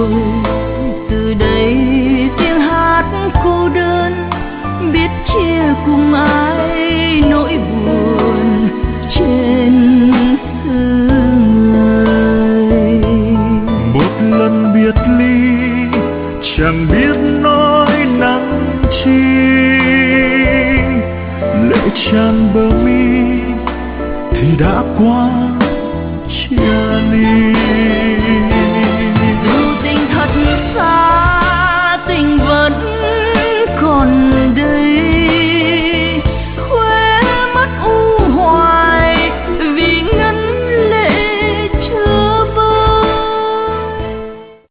từ đây tiếng hát cô đơn biết chia cùng ai nỗi buồn trên xứ người. Một lần biệt ly chẳng biết nói năng chi, lệ tràn bờ mi thì đã qua chia ly.